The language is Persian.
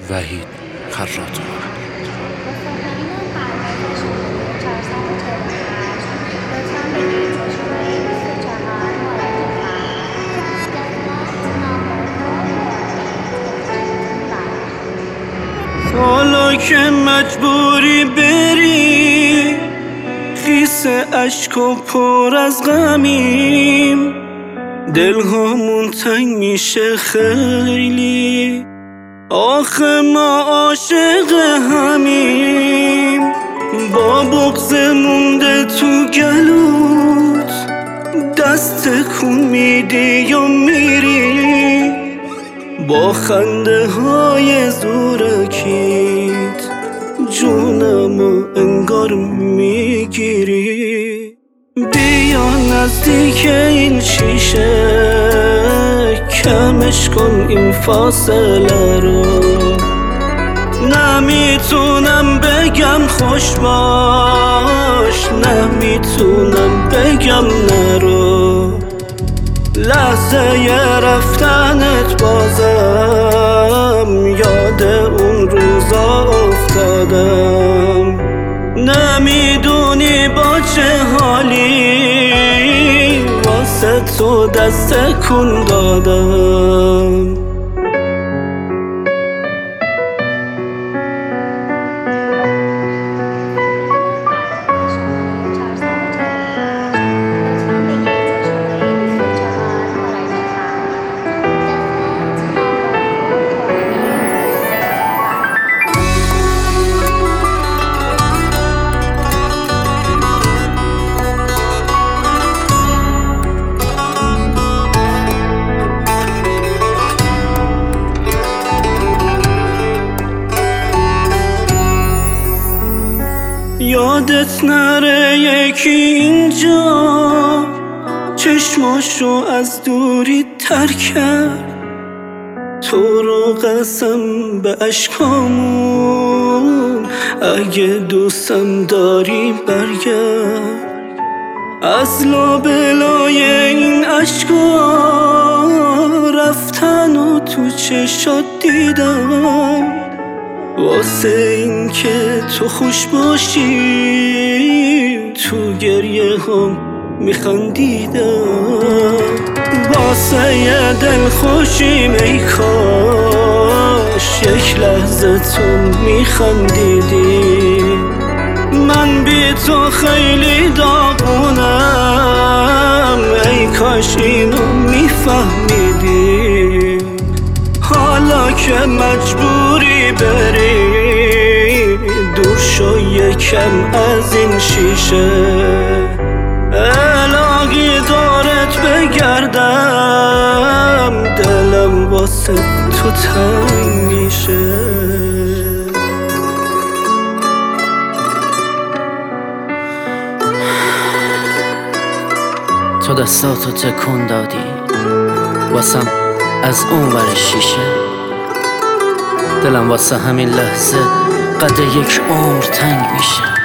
وحید خراطی. حالا که مجبوری بری، خیس اشک و پر از غمیم، دلهامون تنگ میشه خیلی، آخه ما عاشق همیم. با بغض مونده تو گلوت، دست تکون میدی و میری، با خنده های زورکیت جونمو انگار میگیری. بیا نزدیک این شیشه، کمش کن این فاصله رو. نمیتونم بگم خوش باش، نمیتونم بگم نرو. لحظه رفتنت بازم یاد اون روزا افتادم. نمیدونی با چه حالی واسه تو دست کن دادم. یادت نره یکی اینجا چشماشو از دوری تر کرد، تو رو قسم به اشکامون، اگه دوستم داری برگرد. از لابلای این اشکا رفتن و تو چشات دیدم، واسه این که تو خوش باشی تو گریه هم میخندیدم. واسه یه دل خوشیم ای کاش یک لحظه تو میخندیدی. من بی تو خیلی داغونم، ای کاش اینو میفهمیدی. حالا که مجبوری بری، دور شو یکم از این شیشه. الهی دارت بگردم، دلم واسه تو تنگ میشه. تو دستاتو تکون دادی واسم از اون ور شیشه، دلم واسه همین لحظه قد یک عمر تنگ میشه.